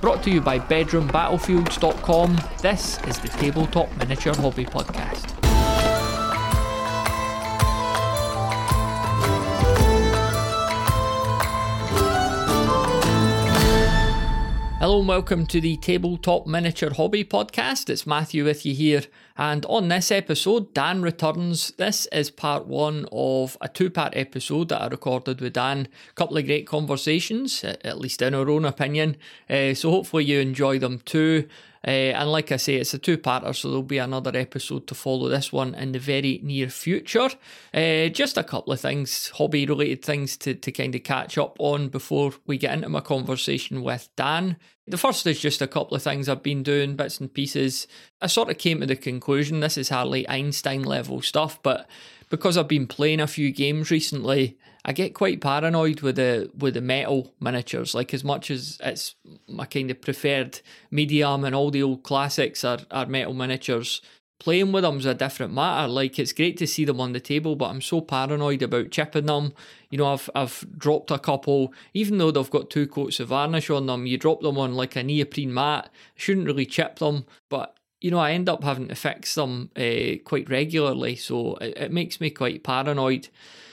Brought to you by BedroomBattlefields.com, this is the Tabletop Miniature Hobby Podcast. Hello and welcome to the Tabletop Miniature Hobby Podcast. It's Matthew with you here, and on this episode, Dan returns. This is part one of a two-part episode that I recorded with Dan. A couple of great conversations, at least in our own opinion, so hopefully you enjoy them too. And like I say, it's a two-parter, so there'll be another episode to follow this one in the very near future. Just a couple of things, hobby-related things to kind of catch up on before we get into my conversation with Dan. The first is just a couple of things I've been doing, bits and pieces. I sort of came to the conclusion this is hardly Einstein level stuff, but because I've been playing a few games recently, I get quite paranoid with the metal miniatures. Like, as much as it's my kind of preferred medium and all the old classics are metal miniatures, playing with them's a different matter. Like, it's great to see them on the table, but I'm so paranoid about chipping them. You know, I've dropped a couple, even though they've got 2 coats of varnish on them. You drop them on like a neoprene mat, shouldn't really chip them, but you know, I end up having to fix them quite regularly, so it makes me quite paranoid.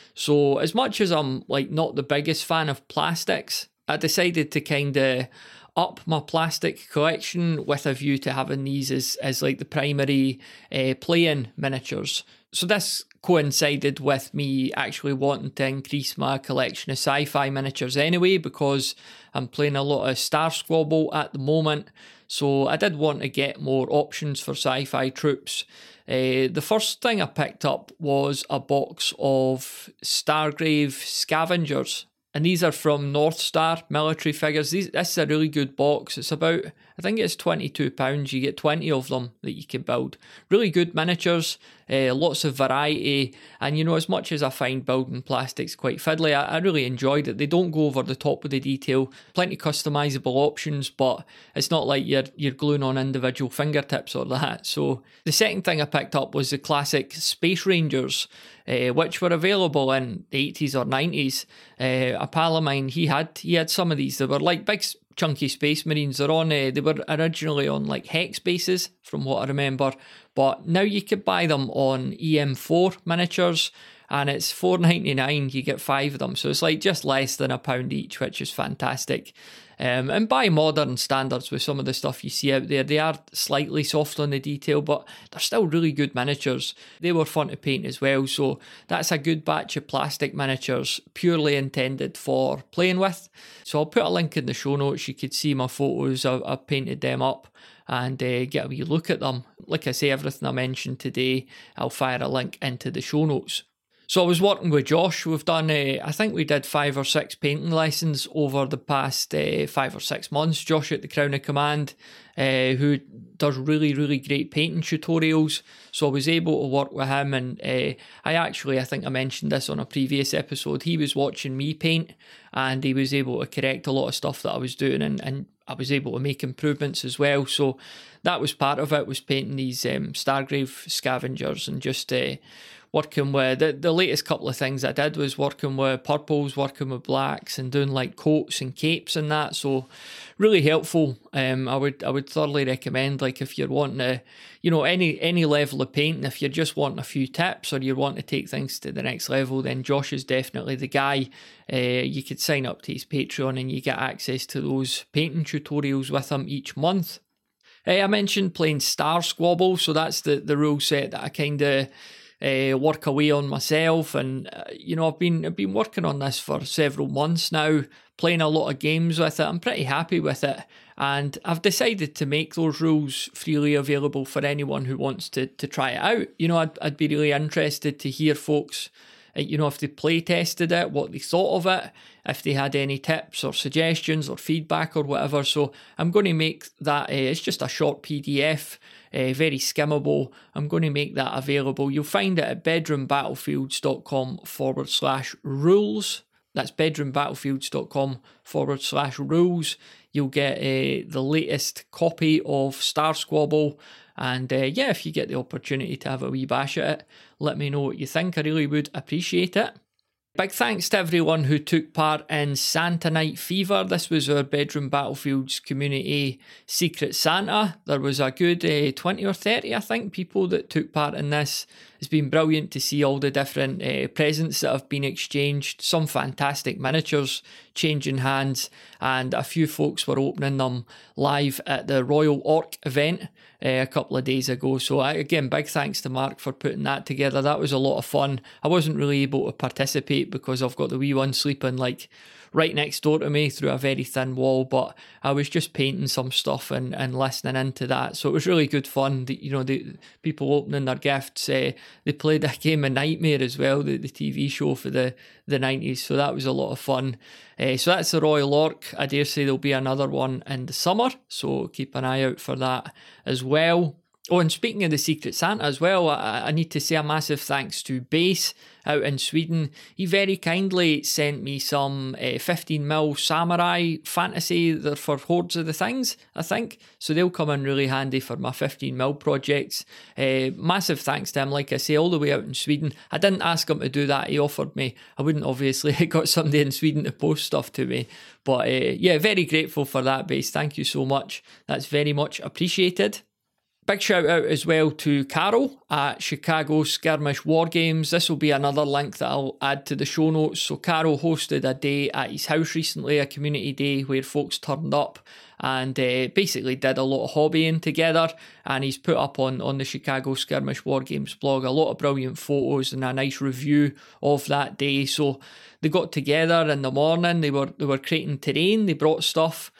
So as much as I'm like not the biggest fan of plastics, I decided to kind of up my plastic collection with a view to having these as like the primary play-in miniatures. So this coincided with me actually wanting to increase my collection of sci-fi miniatures anyway, because I'm playing a lot of Star Squabble at the moment. So I did want to get more options for sci-fi troops. The first thing I picked up was a box of Stargrave Scavengers. And these are from North Star military figures. This is a really good box. It's about, I think it's £22. You get 20 of them that you can build. Really good miniatures, lots of variety. And you know, as much as I find building plastics quite fiddly, I really enjoyed it. They don't go over the top with the detail. Plenty customizable options, but it's not like you're gluing on individual fingertips or that. So the second thing I picked up was the classic Space Rangers, which were available in the 80s or 90s. A pal of mine, he had some of these. They were like big chunky Space Marines. They were originally on like hex bases, from what I remember, but now you could buy them on EM4 miniatures, and it's $4.99. You get 5 of them, so it's like just less than £1 each, which is fantastic. And by modern standards, with some of the stuff you see out there, they are slightly soft on the detail, but they're still really good miniatures. They were fun to paint as well, so that's a good batch of plastic miniatures, purely intended for playing with. So I'll put a link in the show notes. You could see my photos. I've painted them up and get a wee look at them. Like I say, everything I mentioned today, I'll fire a link into the show notes. So I was working with Josh. We've done, I think we did 5 or 6 painting lessons over the past 5 or 6 months. Josh at the Crown of Command, who does really, really great painting tutorials. So I was able to work with him, and I think I mentioned this on a previous episode. He was watching me paint, and he was able to correct a lot of stuff that I was doing, and I was able to make improvements as well. So that was part of it, was painting these Stargrave Scavengers, and just working with the latest couple of things I did was working with purples, working with blacks, and doing like coats and capes and that. So really helpful. I would thoroughly recommend, like, if you're wanting to, you know, any level of painting, if you're just wanting a few tips or you want to take things to the next level, then Josh is definitely the guy. You could sign up to his Patreon and you get access to those painting tutorials with him each month. I mentioned playing Star Squabble, so that's the rule set that I kind of work away on myself, and you know, I've been working on this for several months now, playing a lot of games with it. I'm pretty happy with it, and I've decided to make those rules freely available for anyone who wants to try it out. You know, I'd be really interested to hear folks, you know, if they play tested it, what they thought of it, if they had any tips or suggestions or feedback or whatever. So I'm going to make that, it's just a short PDF, very skimmable. I'm going to make that available. You'll find it at bedroombattlefields.com/rules. That's bedroombattlefields.com/rules. You'll get the latest copy of Star Squabble. And if you get the opportunity to have a wee bash at it, let me know what you think. I really would appreciate it. Big thanks to everyone who took part in Santa Night Fever. This was our Bedroom Battlefields community Secret Santa. There was a good 20 or 30, I think, people that took part in this. It's been brilliant to see all the different presents that have been exchanged. Some fantastic miniatures changing hands, and a few folks were opening them live at the Royal Orc event a couple of days ago. So again, big thanks to Mark for putting that together. That was a lot of fun. I wasn't really able to participate because I've got the wee one sleeping like right next door to me through a very thin wall, but I was just painting some stuff and listening into that. So it was really good fun. The people opening their gifts. They played a game of Nightmare as well, the TV show for the 90s. So that was a lot of fun. So that's the Royal Orc. I dare say there'll be another one in the summer, so keep an eye out for that as well. Oh, and speaking of the Secret Santa as well, I need to say a massive thanks to Base out in Sweden. He very kindly sent me some 15mm Samurai Fantasy. They're for Hordes of the Things, I think. So they'll come in really handy for my 15mm projects. Massive thanks to him, like I say, all the way out in Sweden. I didn't ask him to do that. He offered me. I wouldn't obviously have got somebody in Sweden to post stuff to me. But yeah, very grateful for that, Base. Thank you so much. That's very much appreciated. Big shout out as well to Carol at Chicago Skirmish War Games. This will be another link that I'll add to the show notes. So Carol hosted a day at his house recently, a community day where folks turned up and basically did a lot of hobbying together, and he's put up on the Chicago Skirmish War Games blog a lot of brilliant photos and a nice review of that day. So they got together in the morning, they were creating terrain, they brought stuff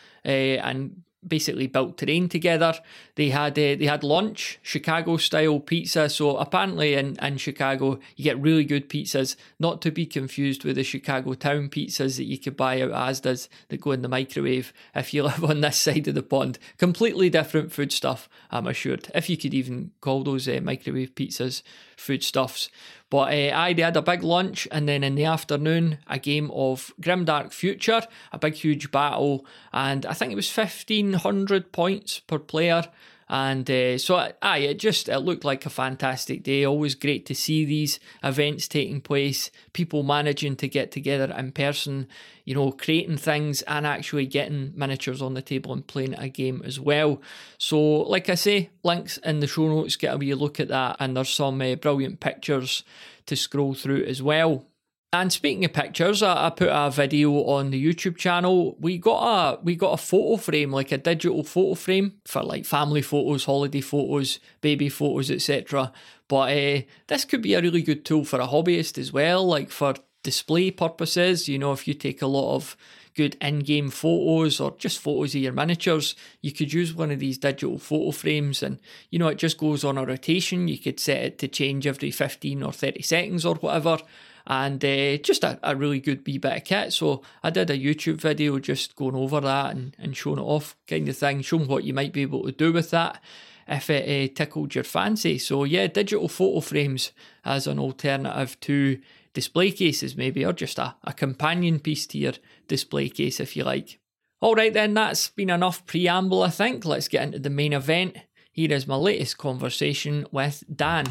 and basically built terrain together. They had lunch, Chicago style pizza. So apparently in Chicago you get really good pizzas, not to be confused with the Chicago town pizzas that you could buy out Asda's that go in the microwave if you live on this side of the pond. Completely different food stuff, I'm assured, if you could even call those microwave pizzas foodstuffs. But they had a big lunch, and then in the afternoon, a game of Grimdark Future, a big, huge battle, and I think it was 1,500 points per player. And so it looked like a fantastic day. Always great to see these events taking place, people managing to get together in person, creating things and actually getting miniatures on the table and playing a game as well. So like I say, links in the show notes, get a wee look at that, and there's some brilliant pictures to scroll through as well. And speaking of pictures, I put a video on the YouTube channel. We got a photo frame, like a digital photo frame for like family photos, holiday photos, baby photos, etc. But this could be a really good tool for a hobbyist as well, like for display purposes. If you take a lot of good in-game photos or just photos of your miniatures, you could use one of these digital photo frames, and it just goes on a rotation. You could set it to change every 15 or 30 seconds or whatever. And just a really good wee bit of kit. So I did a YouTube video just going over that and showing it off kind of thing, showing what you might be able to do with that if it tickled your fancy. So yeah, digital photo frames as an alternative to display cases maybe, or just a companion piece to your display case if you like. Alright then, that's been enough preamble I think. Let's get into the main event. Here is my latest conversation with Dan.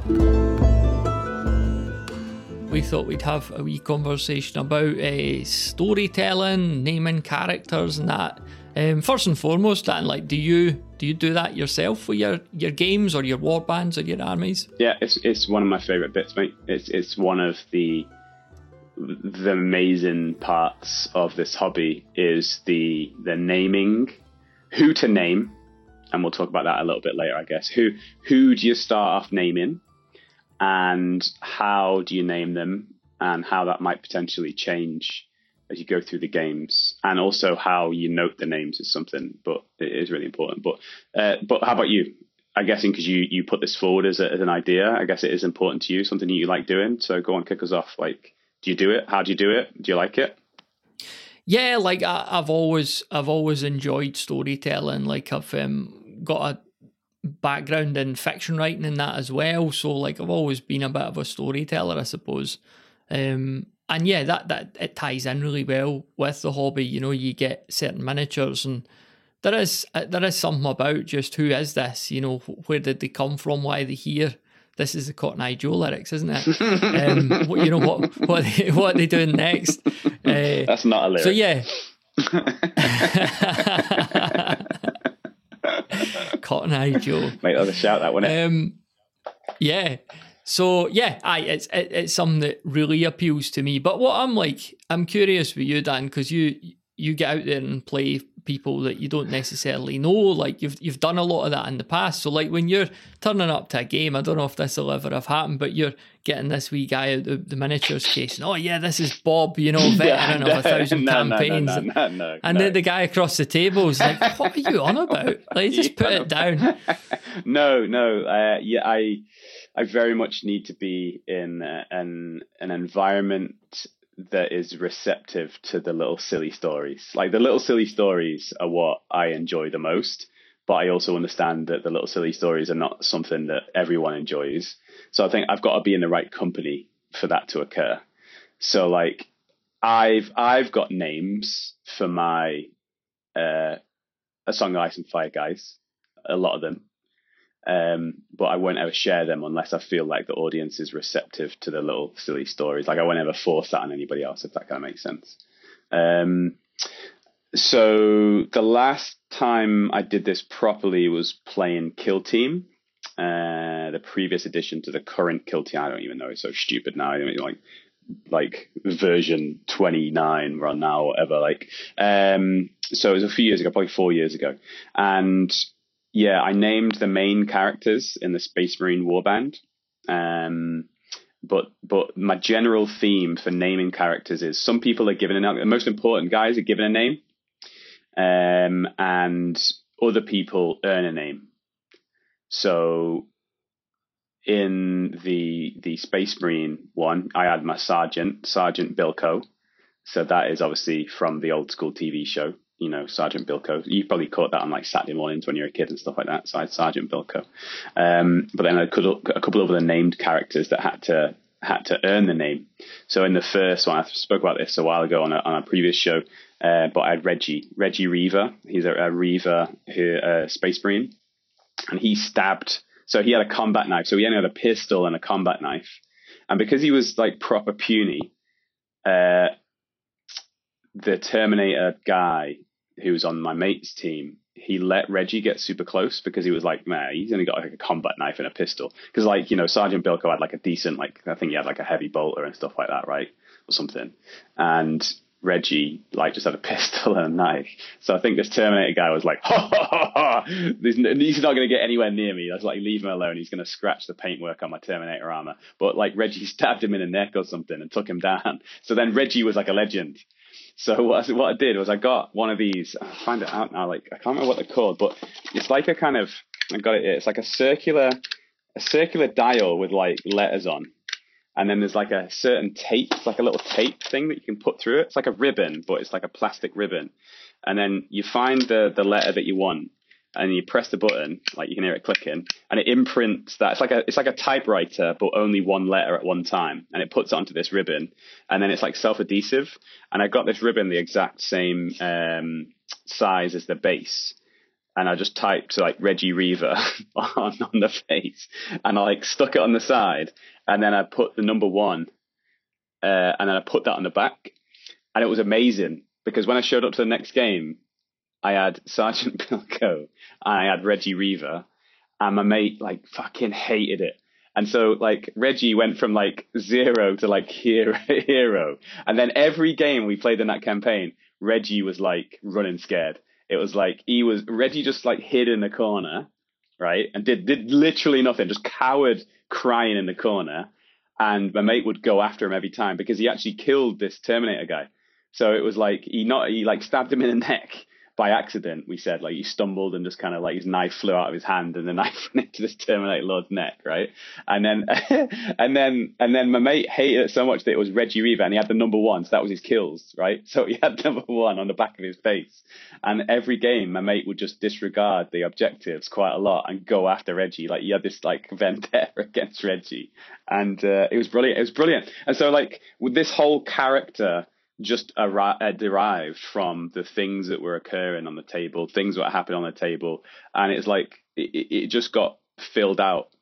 We thought we'd have a wee conversation about storytelling, naming characters and that. First and foremost, Dan, do you do that yourself with your games or your war bands or your armies? Yeah, it's one of my favourite bits, mate. It's one of the amazing parts of this hobby is the naming, who to name, and we'll talk about that a little bit later, I guess. Who do you start off naming? And how do you name them, and how that might potentially change as you go through the games, and also how you note the names is something, but it is really important. But how about you? I'm guessing because you put this forward as an idea, I guess it is important to you, something you like doing. So go on, kick us off. Do you do it? How do you do it? Do you like it? Yeah, I've always enjoyed storytelling. I've got a background in fiction writing and that as well, so I've always been a bit of a storyteller, I suppose. And yeah, that it ties in really well with the hobby. You get certain miniatures, and there is something about just who is this? Where did they come from? Why are they here? this is the Cotton Eye Joe lyrics, isn't it? You know what are they doing next? That's not a lyric. So yeah. Cotton Eye Joe. Might have to shout that one. Yeah. So yeah, it's something that really appeals to me. But what I'm curious with you, Dan, because you get out there and play people that you don't necessarily know. Like you've done a lot of that in the past. So like when you're turning up to a game, I don't know if this will ever have happened, but you're getting this wee guy out the miniatures case, and oh yeah, this is Bob, you know, veteran of 1,000 campaigns. No, and then the guy across the table is like, what are you on about? Like, just put it down. No. Yeah, I very much need to be in an environment that is receptive to the little silly stories. Like the little silly stories are what I enjoy the most, but I also understand that the little silly stories are not something that everyone enjoys. So I think I've got to be in the right company for that to occur. So like I've got names for my A Song of Ice and Fire guys, a lot of them. But I won't ever share them unless I feel like the audience is receptive to the little silly stories. Like I won't ever force that on anybody else, if that kind of makes sense. So the last time I did this properly was playing Kill Team, the previous addition to the current Kill Team. I don't even know, it's so stupid now. I mean, like version 29 we're on now, or whatever. So it was a few years ago, probably 4 years ago, and yeah, I named the main characters in the Space Marine Warband. But my general theme for naming characters is some people are given a name. The most important guys are given a name, and other people earn a name. So in the Space Marine one, I had my Sergeant Bilko. So that is obviously from the old school TV show. You know, Sergeant Bilko. You probably caught that on like Saturday mornings when you were a kid and stuff like that. So I had Sergeant Bilko. But then a couple of other named characters that had to earn the name. So in the first one, I spoke about this a while ago on a previous show. But I had Reggie Reaver. He's a Reaver, Space Marine, and he stabbed. So he had a combat knife. So he only had a pistol and a combat knife. And because he was like proper puny, the Terminator guy who was on my mate's team, he let Reggie get super close because he was like, man, he's only got like a combat knife and a pistol. Because like, you know, Sergeant Bilko had like a decent, like, I think he had like a heavy bolter and stuff like that, right? Or something. And Reggie like just had a pistol and a knife. So I think this Terminator guy was like, ha ha ha ha, he's not going to get anywhere near me. I was like, leave him alone. He's going to scratch the paintwork on my Terminator armor. But like Reggie stabbed him in the neck or something and took him down. So then Reggie was like a legend. So what I did was I got one of these. I'll find it out now. Like I can't remember what they're called, but it's like a kind of. I got it here. It's like a circular dial with like letters on, and then there's like a certain tape. It's like a little tape thing that you can put through it. It's like a ribbon, but it's like a plastic ribbon. And then you find the letter that you want, and you press the button, like you can hear it clicking, and it imprints that. It's like a typewriter, but only one letter at one time, and it puts it onto this ribbon, and then it's like self-adhesive. And I got this ribbon the exact same size as the base, and I just typed like Reggie Reaver on the face, and I like stuck it on the side, and then I put the number 1, and then I put that on the back, and it was amazing because when I showed up to the next game, I had Sergeant Bilko and I had Reggie Reaver, and my mate like fucking hated it. And so like Reggie went from like 0 to like hero. And then every game we played in that campaign, Reggie was like running scared. It was like Reggie just like hid in the corner, right? And did literally nothing, just cowered crying in the corner. And my mate would go after him every time because he actually killed this Terminator guy. So it was like he like stabbed him in the neck by accident. We said like he stumbled and just kind of like his knife flew out of his hand and the knife went into this Terminator Lord's neck, right? And then and then my mate hated it so much that it was Reggie Reaver, and he had the number 1, so that was his kills, right? So he had number 1 on the back of his face, and every game my mate would just disregard the objectives quite a lot and go after Reggie. Like he had this like vendetta against Reggie, and it was brilliant. And so like with this whole character just derived from the things that were occurring on the table, things that happened on the table, and it's like it just got filled out.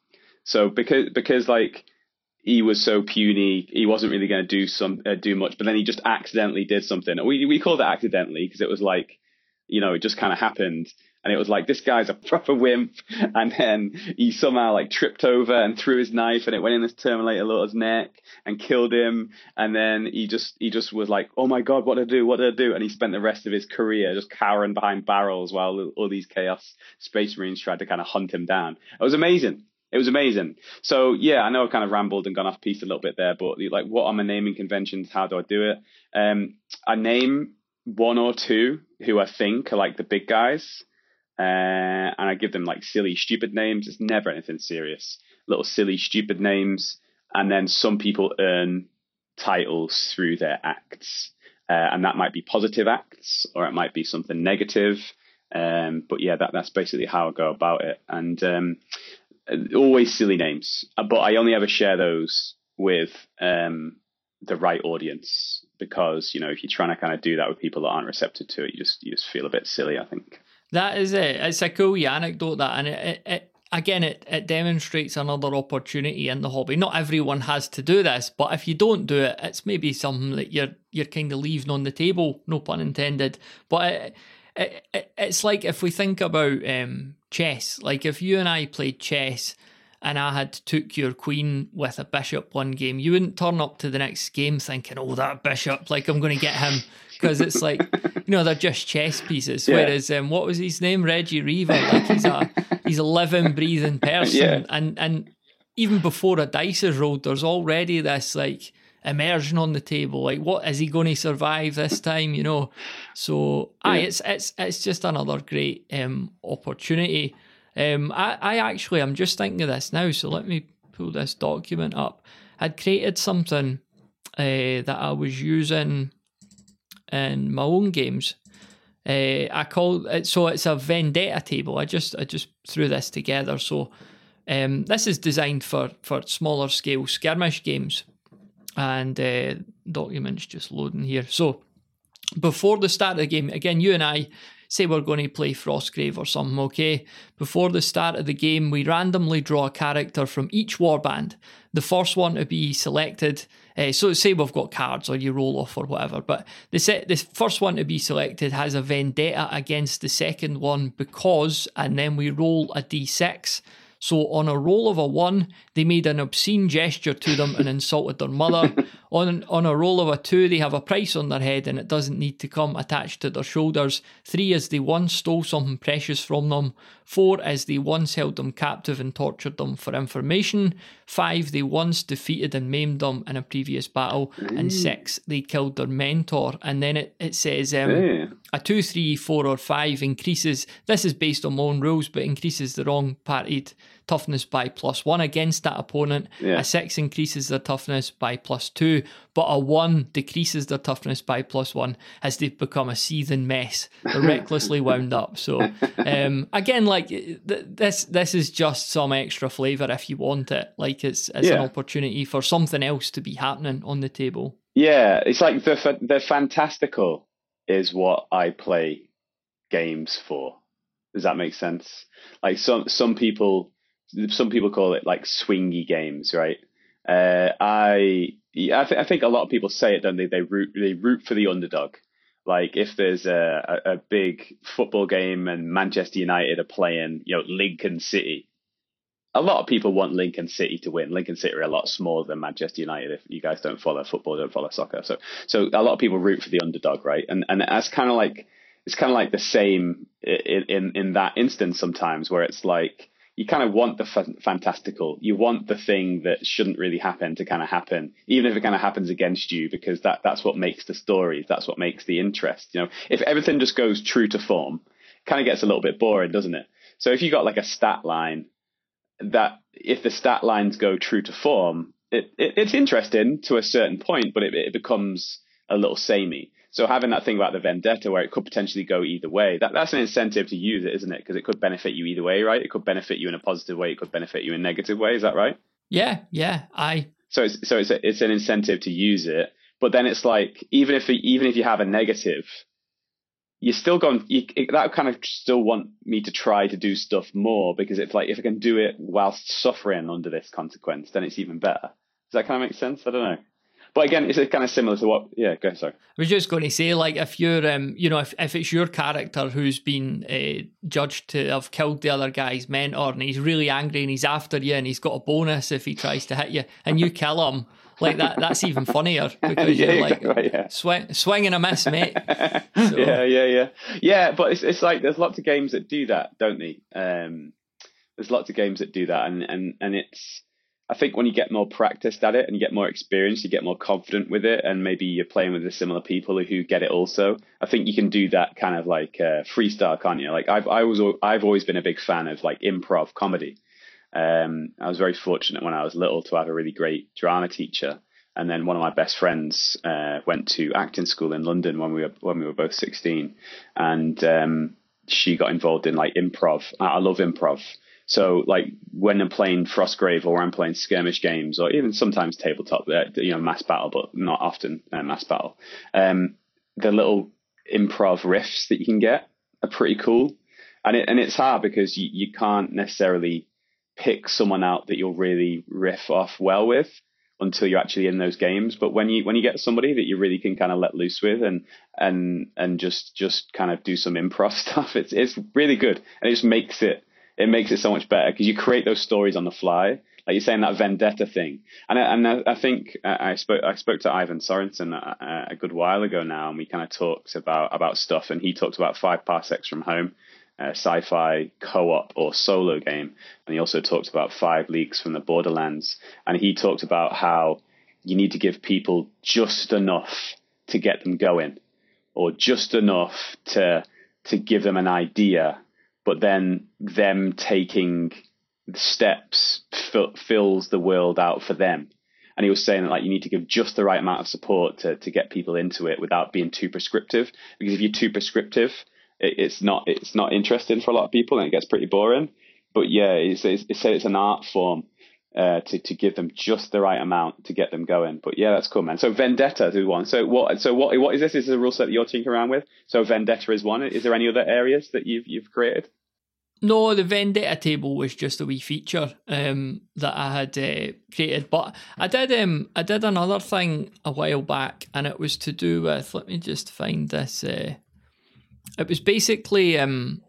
So because like he was so puny, he wasn't really going to do much. But then he just accidentally did something. We called it accidentally because it was like, it just kind of happened. And it was like, this guy's a proper wimp. And then he somehow like tripped over and threw his knife, and it went in this Terminator Lord's neck and killed him. And then he just was like, oh my God, what did I do? What did I do? And he spent the rest of his career just cowering behind barrels while all these Chaos Space Marines tried to kind of hunt him down. It was amazing. It was amazing. So yeah, I know I've kind of rambled and gone off piece a little bit there, but like, what are my naming conventions? How do I do it? I name one or two who I think are like the big guys. And I give them like silly, stupid names. It's never anything serious. Little silly, stupid names. And then some people earn titles through their acts. And that might be positive acts, or it might be something negative. But yeah, that's basically how I go about it. And always silly names. But I only ever share those with the right audience, because, if you're trying to kind of do that with people that aren't receptive to it, you just feel a bit silly, I think. That is it. It's a cool anecdote, that, and it demonstrates another opportunity in the hobby. Not everyone has to do this, but if you don't do it, it's maybe something that you're kind of leaving on the table, no pun intended. But it's like, if we think about chess, like if you and I played chess and I had took your queen with a bishop one game, you wouldn't turn up to the next game thinking, oh, that bishop, like I'm going to get him. Because it's like, they're just chess pieces. Yeah. Whereas, what was his name? Reggie Reaver. Like he's a living, breathing person. Yeah. And even before a dice is rolled, there's already this like immersion on the table. Like, what is he going to survive this time? So it's just another great opportunity. I'm just thinking of this now. So let me pull this document up. I'd created something that I was using in my own games. I call it, so it's a vendetta table. I just threw this together. So this is designed for smaller scale skirmish games, and documents just loading here. So before the start of the game, again, you and I say we're going to play Frostgrave or something, okay? Before the start of the game, we randomly draw a character from each warband. The first one to be selected, so say we've got cards or you roll off or whatever, but the first one to be selected has a vendetta against the second one because, and then we roll a d6. So on a roll of a 1, they made an obscene gesture to them and insulted their mother. On a roll of a 2, they have a price on their head and it doesn't need to come attached to their shoulders. 3 is they once stole something precious from them. 4 is they once held them captive and tortured them for information. 5, they once defeated and maimed them in a previous battle. And 6, they killed their mentor. And then it says a 2, 3, 4 or 5 increases, this is based on my own rules, but increases the wrong party toughness by +1 against that opponent. A 6 increases their toughness by +2, but a 1 decreases their toughness by +1 as they've become a seething mess. They're recklessly wound up. So again, like this is just some extra flavour if you want it. Like it's an opportunity for something else to be happening on the table. Yeah, it's like the fantastical is what I play games for. Does that make sense? Like some people call it like swingy games, right? I think a lot of people say it, don't they? They root for the underdog. Like if there's a big football game and Manchester United are playing, Lincoln City, a lot of people want Lincoln City to win. Lincoln City are a lot smaller than Manchester United. If you guys don't follow football, don't follow soccer, so a lot of people root for the underdog, right? And that's kind of like, it's kind of like the same in that instance sometimes, where it's like you kind of want the fantastical, you want the thing that shouldn't really happen to kind of happen, even if it kind of happens against you, because that's what makes the stories, that's what makes the interest. If everything just goes true to form, it kind of gets a little bit boring, doesn't it? So if you got like a stat line, that if the stat lines go true to form, it's interesting to a certain point, but it becomes a little samey. So having that thing about the vendetta where it could potentially go either way, that's an incentive to use it, isn't it? Because it could benefit you either way, right? It could benefit you in a positive way. It could benefit you in a negative way. Is that right? Yeah. So it's an incentive to use it. But then it's like, even if you have a negative, you're still going, that kind of still want me to try to do stuff more, because it's like, if I can do it whilst suffering under this consequence, then it's even better. Does that kind of make sense? I don't know. But again, it's kind of similar to what, go ahead, sorry. I was just going to say, like, if you're, if it's your character who's been judged to have killed the other guy's mentor, and he's really angry and he's after you, and he's got a bonus if he tries to hit you, and you kill him, like that's even funnier, because you're like, right, swing and a miss, mate. So. Yeah, but it's like, there's lots of games that do that, don't they? There's lots of games that do that, and it's, I think when you get more practiced at it and you get more experience, you get more confident with it, and maybe you're playing with the similar people who get it also. I think you can do that kind of like freestyle, can't you? Like I've always been a big fan of like improv comedy. I was very fortunate when I was little to have a really great drama teacher, and then one of my best friends went to acting school in London when we were both 16, and she got involved in like improv. I love improv. So like when I'm playing Frostgrave, or I'm playing skirmish games, or even sometimes tabletop, mass battle, but not often mass battle, the little improv riffs that you can get are pretty cool. And it's hard because you can't necessarily pick someone out that you'll really riff off well with until you're actually in those games. But when you get somebody that you really can kind of let loose with and just kind of do some improv stuff, it's really good. And it just makes it so much better, because you create those stories on the fly, like you're saying, that vendetta thing. And I think I spoke to Ivan Sorensen a good while ago now, and we kind of talked about stuff, and he talked about 5 Parsecs from Home, sci-fi co-op or solo game, and he also talked about 5 Leagues from the Borderlands, and he talked about how you need to give people just enough to get them going, or just enough to give them an idea, but then them taking steps fills the world out for them. And he was saying that like you need to give just the right amount of support to get people into it without being too prescriptive. Because if you're too prescriptive, it's not interesting for a lot of people, and it gets pretty boring. But yeah, it said it's an art form to give them just the right amount to get them going. But yeah, that's cool, man. So Vendetta is one. So what is this? This is a rule set that you're tinkering around with. So Vendetta is one. Is there any other areas that you've created? No, the Vendetta table was just a wee feature that I had created. But I did another thing a while back, and it was to do with, let me just find this. It was basically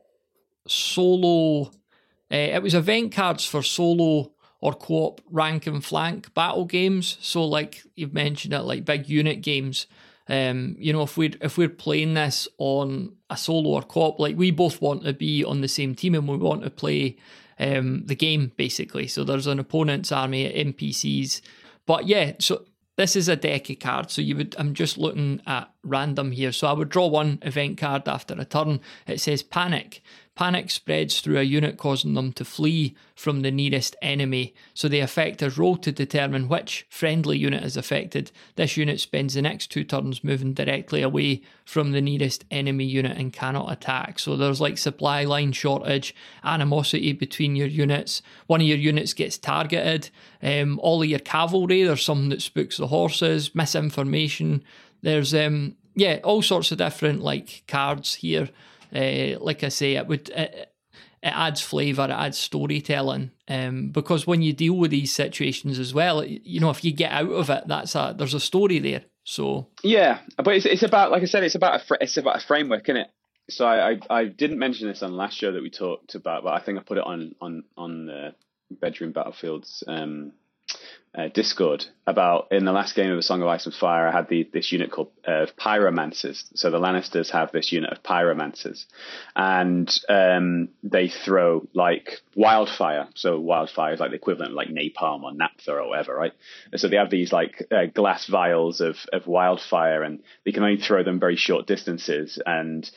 solo. It was event cards for solo or co-op rank and flank battle games. So like you've mentioned it, like big unit games. If we're playing this on a solo or co-op, like we both want to be on the same team and we want to play the game basically. So there's an opponent's army of NPCs. But yeah, so this is a deck of cards. So I'm just looking at random here. So I would draw one event card after a turn. It says Panic. Panic spreads through a unit, causing them to flee from the nearest enemy. So the effectors roll to determine which friendly unit is affected. This unit spends the next 2 turns moving directly away from the nearest enemy unit and cannot attack. So there's like supply line shortage, animosity between your units. One of your units gets targeted. All of your cavalry, there's something that spooks the horses, misinformation. There's all sorts of different like cards here. Like I say, it adds flavour, it adds storytelling, because when you deal with these situations as well, if you get out of it, there's a story there. So yeah, but it's about, like I said, it's about a framework, isn't it? So I didn't mention this on last show that we talked about, but I think I put it on the Bedroom Battlefields Discord about, in the last game of A Song of Ice and Fire, I had this unit called Pyromancers. So the Lannisters have this unit of Pyromancers, and they throw like wildfire. So wildfire is like the equivalent of like napalm or naphtha or whatever, right? And so they have these like glass vials of wildfire, and they can only throw them very short distances. And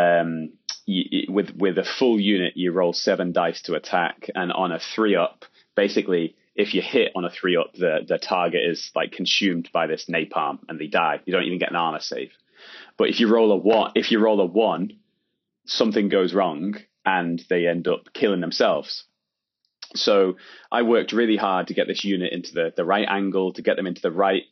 with a full unit, you roll 7 dice to attack, and on a 3-up, basically, if you hit on a 3-up, the target is like consumed by this napalm and they die. You don't even get an armor save. But if you roll a 1, something goes wrong and they end up killing themselves. So I worked really hard to get this unit into the right angle, to get them into the right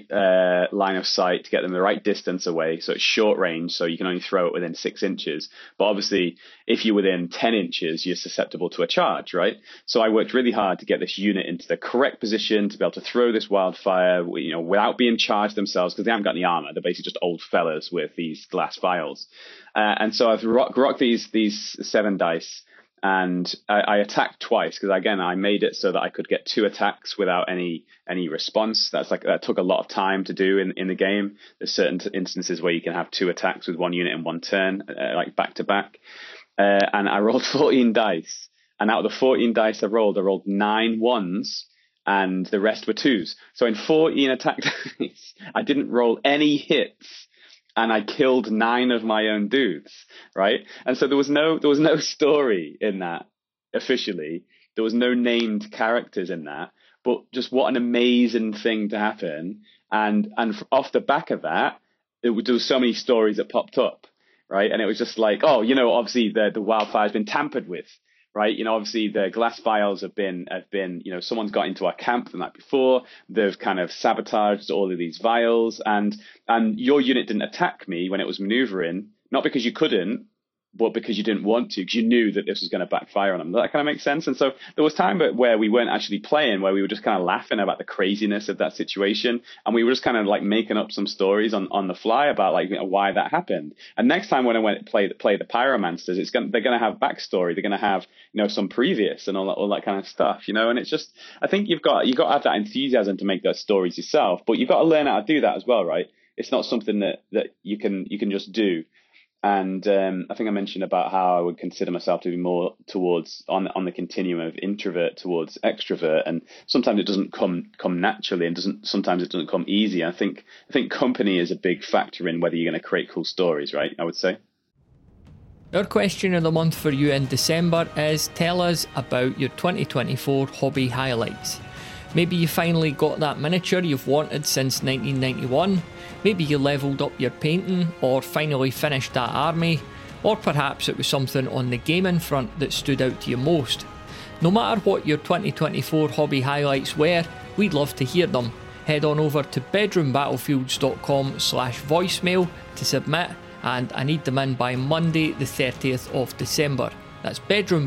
line of sight, to get them the right distance away. So it's short range, so you can only throw it within 6 inches. But obviously, if you're within 10 inches, you're susceptible to a charge, right? So I worked really hard to get this unit into the correct position to be able to throw this wildfire, without being charged themselves, because they haven't got any armor. They're basically just old fellas with these glass vials. And so I've rocked these 7 dice. And I attacked twice because, again, I made it so that I could get 2 attacks without any response. That took a lot of time to do in the game. There's certain instances where you can have 2 attacks with 1 unit in 1 turn, like back to back. And I rolled 14 dice. And out of the 14 dice I rolled 9 1s, and the rest were 2s. So in 14 attack dice, I didn't roll any hits. And I killed 9 of my own dudes, right? And so there was no story in that officially. There was no named characters in that, but just what an amazing thing to happen. And off the back of that, there were so many stories that popped up, right? And it was just like, obviously the wildfire's been tampered with, right? Obviously the glass vials have been, someone's got into our camp the night before. They've kind of sabotaged all of these vials, and your unit didn't attack me when it was maneuvering, not because you couldn't, but because you didn't want to, because you knew that this was going to backfire on them. Does that kind of make sense? And so there was time where we weren't actually playing, where we were just kind of laughing about the craziness of that situation. And we were just kind of like making up some stories on the fly about why that happened. And next time when I went to play the Pyromancers, they're going to have backstory. They're going to have, some previous and all that kind of stuff, and it's just, I think you've got to have that enthusiasm to make those stories yourself, but you've got to learn how to do that as well, right? It's not something that you can just do. And I think I mentioned about how I would consider myself to be more towards on the continuum of introvert towards extrovert, and sometimes it doesn't come naturally, and sometimes it doesn't come easy. I think company is a big factor in whether you're going to create cool stories, right? I would say. Our question of the month for you in December is: tell us about your 2024 hobby highlights. Maybe you finally got that miniature you've wanted since 1991. Maybe you levelled up your painting, or finally finished that army, or perhaps it was something on the gaming front that stood out to you most. No matter what your 2024 hobby highlights were, we'd love to hear them. Head on over to bedroombattlefields.com/voicemail to submit, and I need them in by Monday the 30th of December. That's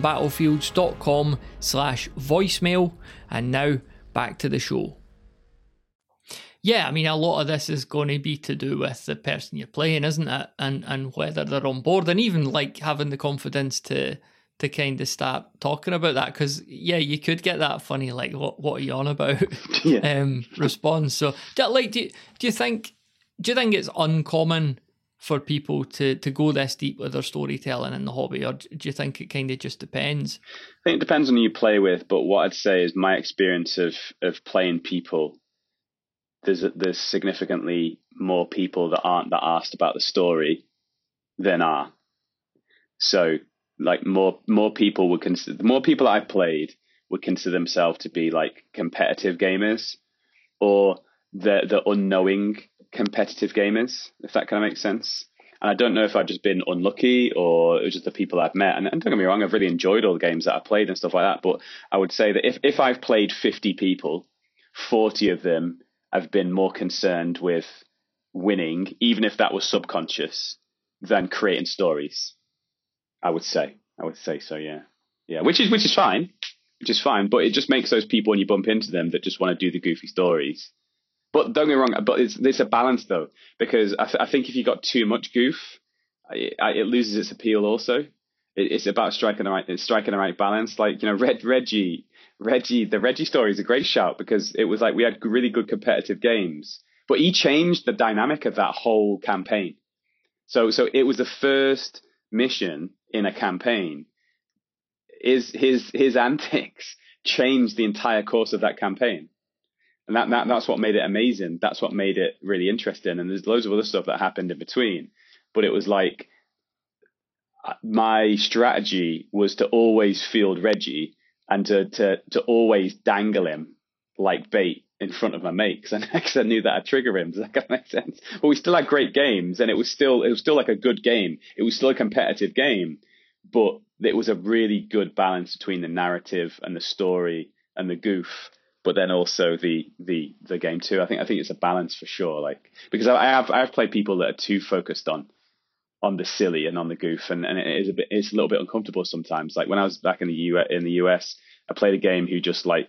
bedroombattlefields.com/voicemail. And now back to the show. Yeah, I mean, a lot of this is going to be to do with the person you're playing, isn't it? And whether they're on board, and even like having the confidence to kind of start talking about that, because you could get that funny, like, what are you on about? Response. So, do you think it's uncommon for people to go this deep with their storytelling in the hobby, or do you think it kind of just depends? I think it depends on who you play with, but what I'd say is my experience of playing people, there's significantly more people that aren't that asked about the story than are. So like more people would consider, the more people I've played would consider themselves to be like competitive gamers, or the unknowing competitive gamers, if that kind of makes sense. And I don't know if I've just been unlucky or it was just the people I've met. And don't get me wrong, I've really enjoyed all the games that I've played and stuff like that. But I would say that if I've played 50 people, 40 of them have been more concerned with winning, even if that was subconscious, than creating stories. I would say so, yeah. Which is fine, but it just makes those people, when you bump into them, that just want to do the goofy stories. But don't get me wrong, but it's a balance though, because I think if you got too much goof, it loses its appeal. Also, it's about striking the right balance. Like, Reggie, the Reggie story is a great shout, because it was like we had really good competitive games, but he changed the dynamic of that whole campaign. So it was the first mission in a campaign. His antics changed the entire course of that campaign. And that's what made it amazing. That's what made it really interesting. And there's loads of other stuff that happened in between. But it was like my strategy was to always field Reggie and to always dangle him like bait in front of my mate, because I knew that I'd trigger him. Does that kind of make sense? But we still had great games, and it was still like a good game. It was still a competitive game, but it was a really good balance between the narrative and the story and the goof, but then also the game too. I think it's a balance for sure. Like, because I have played people that are too focused on the silly and on the goof, and it's a little bit uncomfortable sometimes. Like when I was back in the US, I played a game with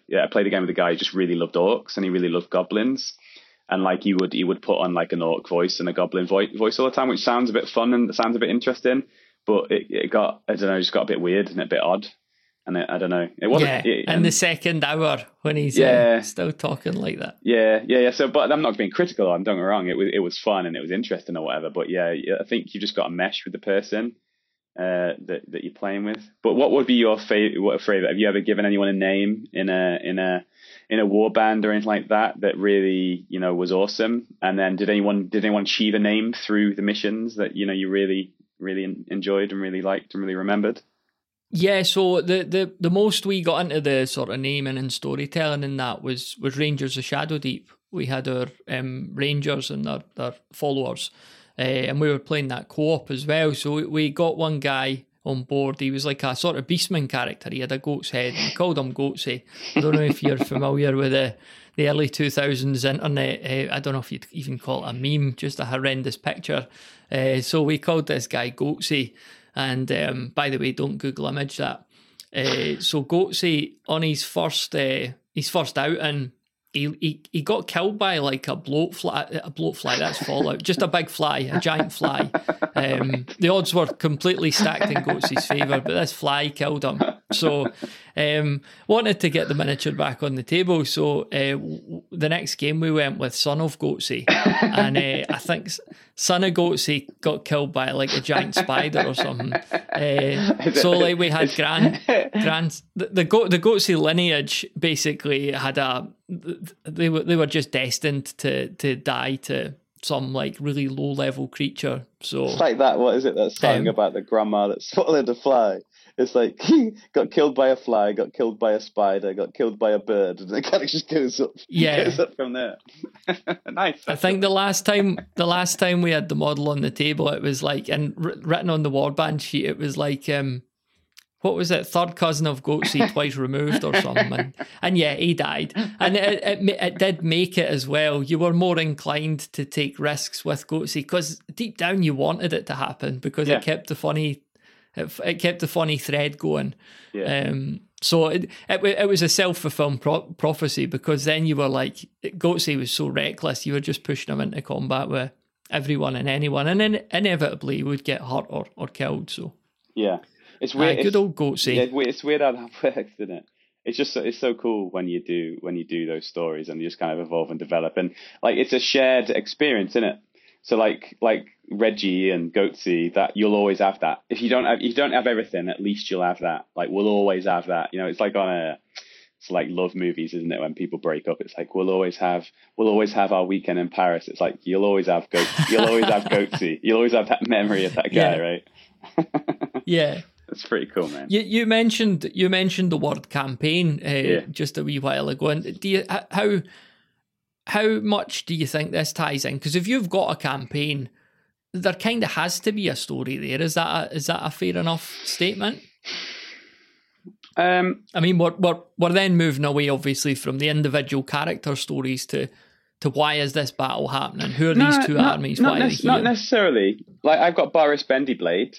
a guy who just really loved orcs and he really loved goblins, and like he would put on like an orc voice and a goblin voice all the time, which sounds a bit fun and sounds a bit interesting, but it got, I don't know, just got a bit weird and a bit odd. And I don't know. It wasn't. Yeah, in the second hour when he's still talking like that. Yeah. So, but I'm not being critical. Don't get me wrong. It was fun and it was interesting or whatever. But yeah, I think you just got to mesh with the person that you're playing with. But what would be your favorite? Have you ever given anyone a name in a war band or anything like that really was awesome? And then did anyone achieve a name through the missions that you really enjoyed and really liked and really remembered? Yeah, so the most we got into the sort of naming and storytelling in that was Rangers of Shadowdeep. We had our Rangers and their followers, and we were playing that co-op as well. So we got one guy on board. He was like a sort of beastman character. He had a goat's head. We called him Goatsy. I don't know if you're familiar with the early 2000s internet. I don't know if you'd even call it a meme, just a horrendous picture. So we called this guy Goatsy. And by the way, don't Google image that. So Goatsy, on his first outing, he got killed by like a bloat fly. That's Fallout. Just a big fly, a giant fly. The odds were completely stacked in Goatsy's favour, but this fly killed him. So wanted to get the miniature back on the table. So the next game we went with Son of Goatsy, and I think Son of Goatsy got killed by like a giant spider or something. So like we had the Goatsy lineage basically had they were just destined to die to some like really low level creature. So it's like that. What is it that song about the grandma that swallowed a fly? It's like got killed by a fly, got killed by a spider, got killed by a bird, and it kind of just goes up. Yeah, goes up from there. Nice. I think the last time we had the model on the table, it was like, and written on the warband sheet, it was like, what was it? Third cousin of Goatsy, twice removed or something. And yeah, he died. And it did make it as well. You were more inclined to take risks with Goatsy because deep down you wanted it to happen because it kept the funny. It kept the funny thread going. Yeah. So it was a self-fulfilling prophecy because then you were like, Goatsy was so reckless, you were just pushing him into combat with everyone and anyone, and then inevitably he would get hurt or killed. So yeah, it's weird. Good old Goatsy. Yeah, it's weird how that works, isn't it? It's so cool when you do those stories and you just kind of evolve and develop, and like it's a shared experience, isn't it? So like Reggie and Goatsy, that you'll always have that. If you don't have everything, at least you'll have that. Like we'll always have that. It's like it's like love movies, isn't it? When people break up, it's like we'll always have our weekend in Paris. It's like you'll always have Goatsy. You'll always have that memory of that guy, right? Yeah. That's pretty cool, man. You mentioned the word campaign just a wee while ago, and do you how much do you think this ties in? Because if you've got a campaign, there kind of has to be a story there. Is that a fair enough statement? I mean, we're then moving away, obviously, from the individual character stories to why is this battle happening? Who are these two armies? Why are they here? Not necessarily. Like I've got Boris Bendyblade.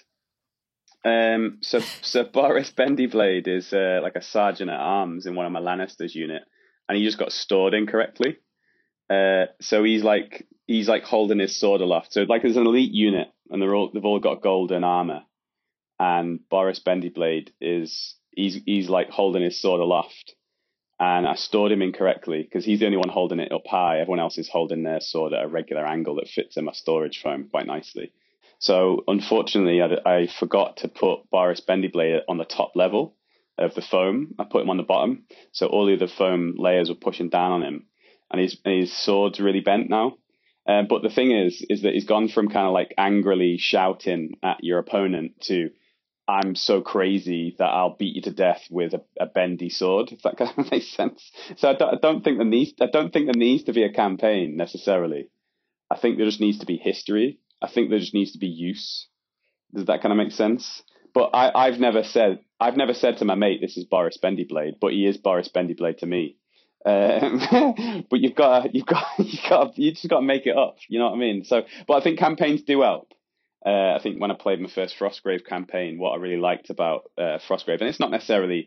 So Boris Bendyblade is like a sergeant at arms in one of my Lannisters unit, and he just got stored incorrectly. So he's like holding his sword aloft. So like there's an elite unit, and they've all got golden armor, and Boris Bendyblade he's like holding his sword aloft, and I stored him incorrectly because he's the only one holding it up high. Everyone else is holding their sword at a regular angle that fits in my storage foam quite nicely. So unfortunately, I forgot to put Boris Bendyblade on the top level of the foam. I put him on the bottom, so all the other foam layers were pushing down on him. And his sword's really bent now. But the thing is that he's gone from kind of like angrily shouting at your opponent to, I'm so crazy that I'll beat you to death with a bendy sword, if that kind of makes sense. So I don't think there needs to be a campaign necessarily. I think there just needs to be history. I think there just needs to be use. Does that kind of make sense? But I've never said to my mate, "This is Boris Bendyblade," but he is Boris Bendyblade to me. But you just got to make it up. You know what I mean? So, but I think campaigns do help. I think when I played my first Frostgrave campaign, what I really liked about Frostgrave, and it's not necessarily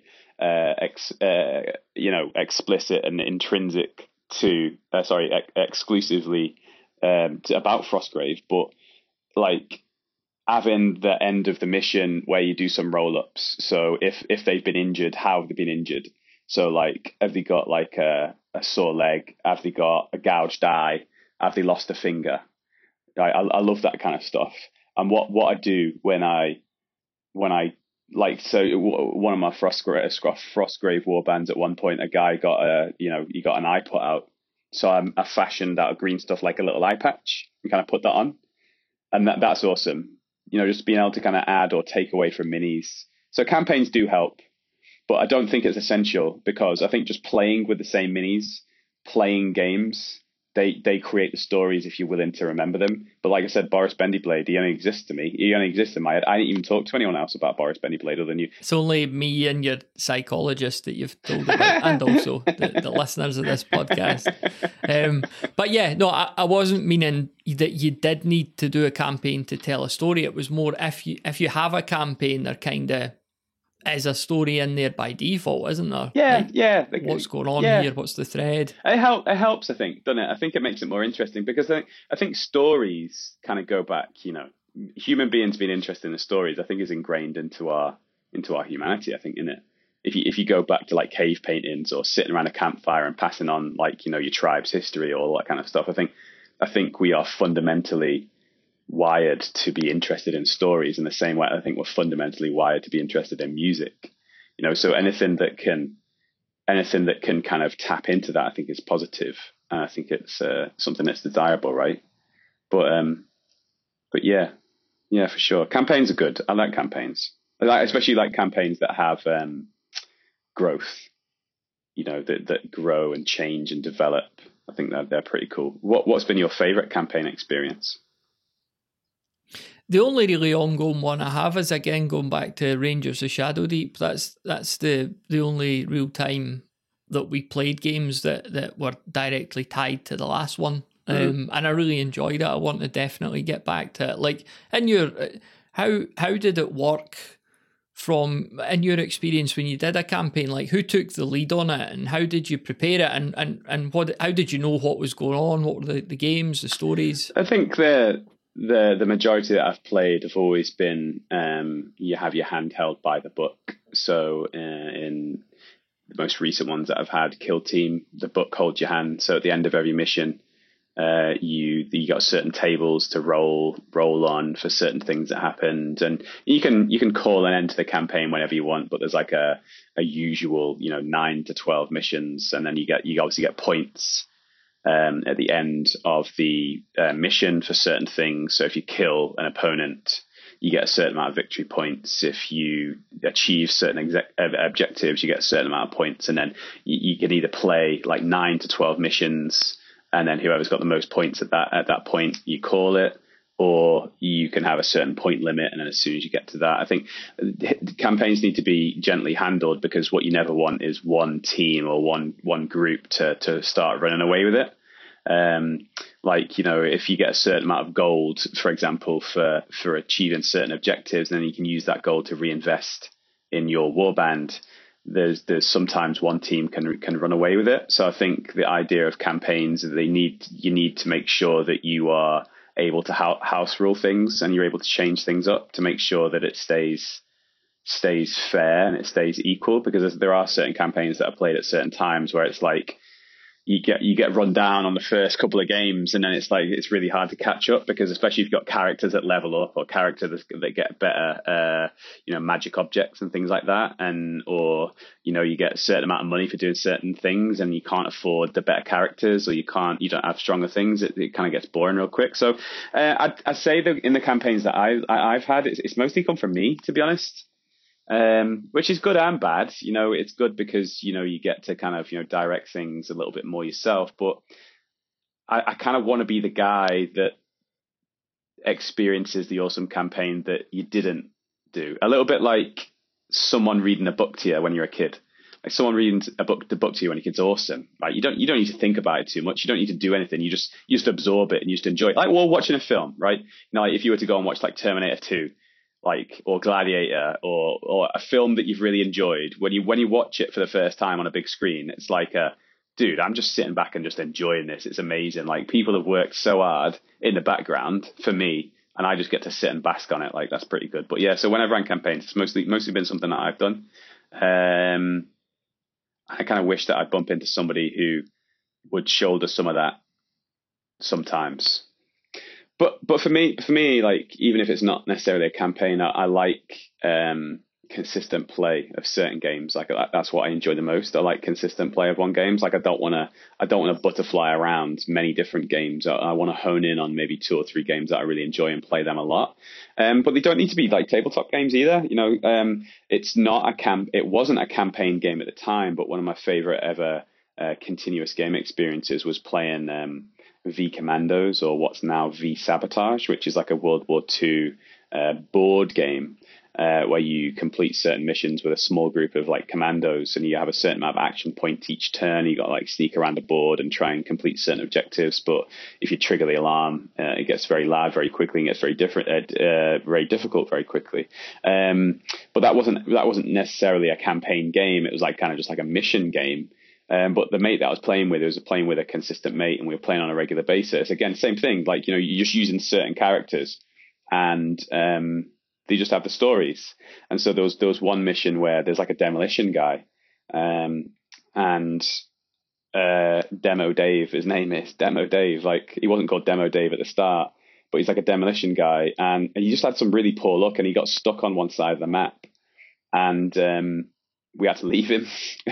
explicit and intrinsic to exclusively about Frostgrave, but like having the end of the mission where you do some roll-ups. So if they've been injured, how have they been injured? So like, have they got like a sore leg? Have they got a gouged eye? Have they lost a finger? I love that kind of stuff. And what I do when I like, so one of my Frostgrave warbands at one point, a guy got he got an eye put out. So I fashioned out of green stuff like a little eye patch and kind of put that on. And that's awesome. Just being able to kind of add or take away from minis. So campaigns do help, but I don't think it's essential, because I think just playing with the same minis, playing games, they create the stories if you're willing to remember them. But like I said, Boris Bendyblade, he only exists to me. He only exists in my head. I didn't even talk to anyone else about Boris Bendyblade other than you. It's only me and your psychologist that you've told about, and also the listeners of this podcast. But yeah, no, I wasn't meaning that you did need to do a campaign to tell a story. It was more if you have a campaign, there kind of is a story in there by default, isn't there? Yeah. What's going on here? What's the thread? It helps, I think, doesn't it? I think it makes it more interesting, because I think stories kind of go back. Human beings being interested in the stories, I think, is ingrained into our humanity. I think, in it. If you go back to like cave paintings or sitting around a campfire and passing on like your tribe's history or all that kind of stuff, I think we are fundamentally wired to be interested in stories in the same way I think we're fundamentally wired to be interested in music. So anything that can kind of tap into that, I think, is positive, and I think it's something that's desirable, right? But yeah, for sure, campaigns are good. I like campaigns. Especially like campaigns that have growth, that grow and change and develop. I think that they're pretty cool. What's been your favorite campaign experience? The only really ongoing one I have is, again, going back to Rangers of Shadowdeep. That's the only real time that we played games that were directly tied to the last one. And I really enjoyed it. I want to definitely get back to it. Like, in your how did it work in your experience when you did a campaign? Like, who took the lead on it, and how did you prepare it, and how did you know what was going on? What were the games, the stories? I think the majority that I've played have always been you have your hand held by the book. So in the most recent ones that I've had, Kill Team, the book holds your hand. So at the end of every mission, you got certain tables to roll on for certain things that happened, and you can call an end to the campaign whenever you want. But there's like a usual 9 to 12 missions, and then you obviously get points at the end of the mission for certain things. So if you kill an opponent, you get a certain amount of victory points. If you achieve certain objectives, you get a certain amount of points. And then you can either play like 9 to 12 missions, and then whoever's got the most points at that point, you call it, or you can have a certain point limit. And then as soon as you get to that, I think campaigns need to be gently handled, because what you never want is one team or one group to start running away with it. If you get a certain amount of gold, for example, for achieving certain objectives, then you can use that gold to reinvest in your warband. There's sometimes one team can run away with it. So I think the idea of campaigns, you need to make sure that you are able to house rule things, and you're able to change things up to make sure that it stays fair and it stays equal. Because there are certain campaigns that are played at certain times where it's like you get run down on the first couple of games, and then it's really hard to catch up, because especially if you've got characters that level up, or characters that get better magic objects and things like that, or you get a certain amount of money for doing certain things, and you can't afford the better characters, or you don't have stronger things. It kind of gets boring real quick. So I'd say that in the campaigns that I've had, it's mostly come from me, to be honest. Which is good and bad. It's good because you get to kind of direct things a little bit more yourself, but I kind of want to be the guy that experiences the awesome campaign that you didn't do. A little bit like someone reading a book to you when you're a kid. Like someone reading the book to you when you're a kid's awesome. Like you don't need to think about it too much. You don't need to do anything. You just absorb it and you just enjoy it. Like watching a film, right? Like if you were to go and watch like Terminator 2, like or Gladiator or a film that you've really enjoyed, when you watch it for the first time on a big screen, it's like dude, I'm just sitting back and just enjoying this. It's amazing. Like people have worked so hard in the background for me, and I just get to sit and bask on it. Like that's pretty good. But yeah, so when I've ran campaigns, it's mostly been something that I've done. I kind of wish that I'd bump into somebody who would shoulder some of that sometimes. But for me, like even if it's not necessarily a campaign, I like consistent play of certain games. Like that's what I enjoy the most. I like consistent play of one games. Like I don't want to butterfly around many different games. I want to hone in on maybe 2 or 3 games that I really enjoy and play them a lot. But they don't need to be like tabletop games either. It's not it wasn't a campaign game at the time, but one of my favorite ever continuous game experiences was playing V Commandos, or what's now V Sabotage, which is like a World War II board game where you complete certain missions with a small group of like commandos, and you have a certain amount of action points each turn. You got to like sneak around the board and try and complete certain objectives. But if you trigger the alarm, it gets very loud very quickly and gets very difficult very quickly. But that wasn't necessarily a campaign game. It was like kind of just like a mission game. But the mate that I was playing with, was playing with a consistent mate, and we were playing on a regular basis. Again, same thing. Like, you're just using certain characters, and they just have the stories. And so there was one mission where there's like a demolition guy, and Demo Dave, his name is Demo Dave. Like, he wasn't called Demo Dave at the start, but he's like a demolition guy, and he just had some really poor luck, and he got stuck on one side of the map, and we had to leave him.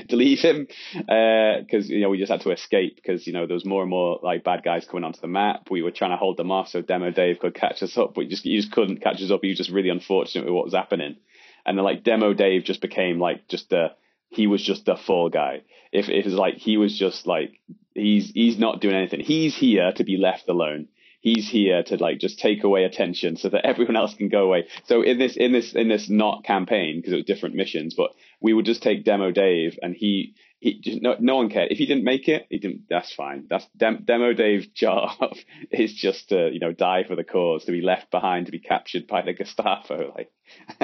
Because we just had to escape because there was more and more like bad guys coming onto the map. We were trying to hold them off so Demo Dave could catch us up, but he just couldn't catch us up. He was just really unfortunate with what was happening, and then like Demo Dave just became like he was just the fall guy. If it was like he was just like he's not doing anything. He's here to be left alone. He's here to like just take away attention so that everyone else can go away. So in this not campaign, because it was different missions, but we would just take Demo Dave, and he just, no one cared if he didn't make it. He didn't. That's fine. That's Demo Dave's job is just to die for the cause, to be left behind, to be captured by the Gestapo. Like,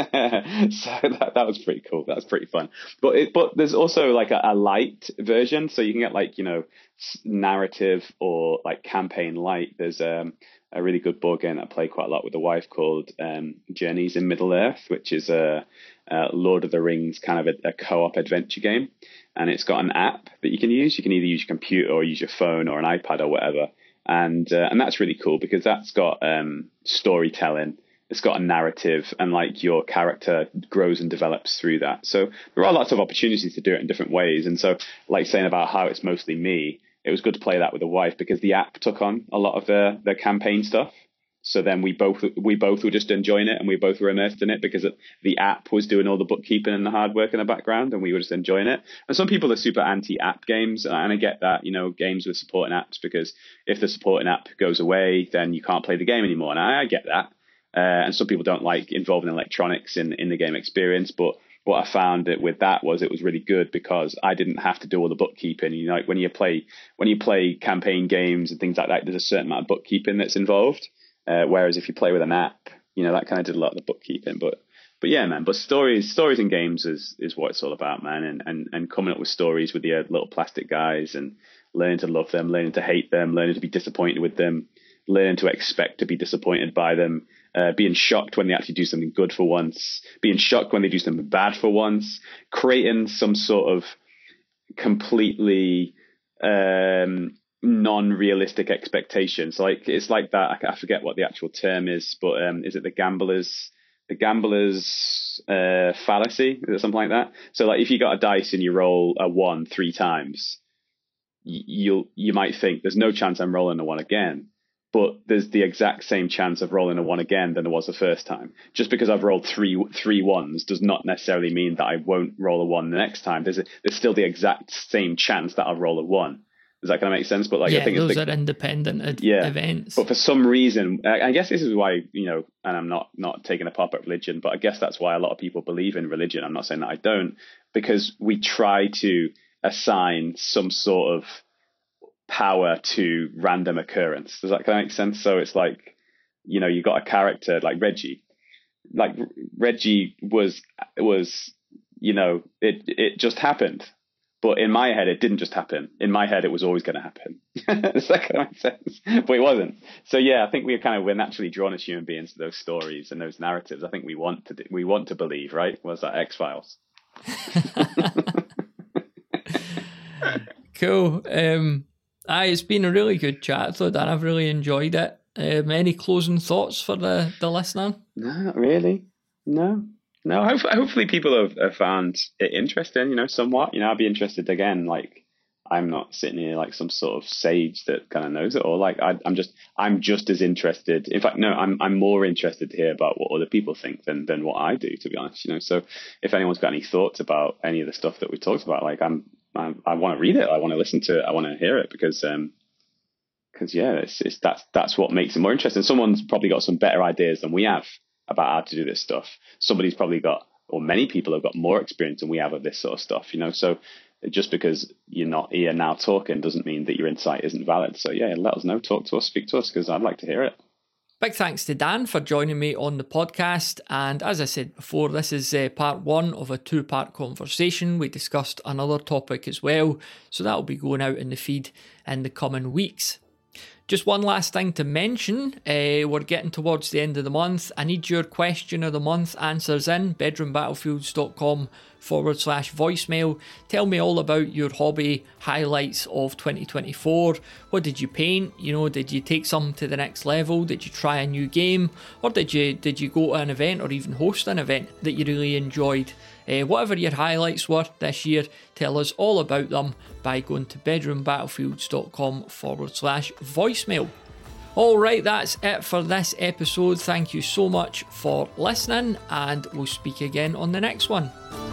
so that was pretty cool. That's pretty fun. But there's also like a light version, so you can get like narrative or like campaign light. There's a really good board game that I play quite a lot with the wife called Journeys in Middle Earth, which is a Lord of the Rings kind of a co-op adventure game, and it's got an app that you can use. You can either use your computer or use your phone or an iPad or whatever, and that's really cool because that's got storytelling. It's got a narrative, and like your character grows and develops through that. So there are lots of opportunities to do it in different ways. And so, like saying about how it's mostly me, it was good to play that with the wife because the app took on a lot of the campaign stuff. So then we both were just enjoying it, and we both were immersed in it because the app was doing all the bookkeeping and the hard work in the background, and we were just enjoying it. And some people are super anti-app games, and I get that, games with supporting apps, because if the supporting app goes away, then you can't play the game anymore. And I get that. And some people don't like involving electronics in the game experience, but what I found with that was it was really good because I didn't have to do all the bookkeeping. Like when you play campaign games and things like that, there's a certain amount of bookkeeping that's involved. Whereas if you play with an app, that kind of did a lot of the bookkeeping. But yeah, man. But stories in games is what it's all about, man. And coming up with stories with your little plastic guys, and learning to love them, learning to hate them, learning to be disappointed with them, learning to expect to be disappointed by them. Being shocked when they actually do something good for once, being shocked when they do something bad for once, creating some sort of completely non-realistic expectations. So like it's like that. I forget what the actual term is, but is it the gambler's fallacy? Is it something like that? So like if you got a dice and you roll a 1 3 times, you might think there's no chance I'm rolling a 1 again. But there's the exact same chance of rolling a 1 again than there was the first time. Just because I've rolled three ones does not necessarily mean that I won't roll a 1 the next time. There's still the exact same chance that I'll roll a 1. Does that kind of make sense? But like, yeah, I think those are independent events. But for some reason, I guess this is why, and I'm not taking a pop at religion, but I guess that's why a lot of people believe in religion. I'm not saying that I don't, because we try to assign some sort of power to random occurrence. Does that kind of make sense? So it's like, you got a character like Reggie. Like Reggie was it just happened. But in my head, it didn't just happen. In my head, it was always going to happen. Does that kind of make sense? But it wasn't. So yeah, I think we're naturally drawn as human beings to those stories and those narratives. I think we want to believe, right? Was that X-Files? Cool. It's been a really good chat, though, Dan. I've really enjoyed it. Any closing thoughts for the listener? No, not really. No. Hopefully people have found it interesting, somewhat. I'd be interested again. Like, I'm not sitting here like some sort of sage that kind of knows it all. Like, I'm just as interested. In fact, no, I'm more interested to hear about what other people think than what I do, to be honest. So if anyone's got any thoughts about any of the stuff that we talked about, like, I want to read it. I want to listen to it. I want to hear it because yeah, that's what makes it more interesting. Someone's probably got some better ideas than we have about how to do this stuff. Somebody's probably got, or many people have got more experience than we have of this sort of stuff, So just because you're not here now talking doesn't mean that your insight isn't valid. So yeah, let us know, talk to us, speak to us, because I'd like to hear it. Big thanks to Dan for joining me on the podcast. And as I said before, this is part one of a 2-part conversation. We discussed another topic as well, so that'll be going out in the feed in the coming weeks. Just one last thing to mention, we're getting towards the end of the month. I need your question of the month answers in bedroombattlefields.com/voicemail. Tell me all about your hobby highlights of 2024. What did you paint? Did you take some to the next level? Did you try a new game? Or did you go to an event or even host an event that you really enjoyed? Whatever your highlights were this year, tell us all about them by going to bedroombattlefields.com/voicemail. Alright, that's it for this episode. Thank you so much for listening, and we'll speak again on the next one.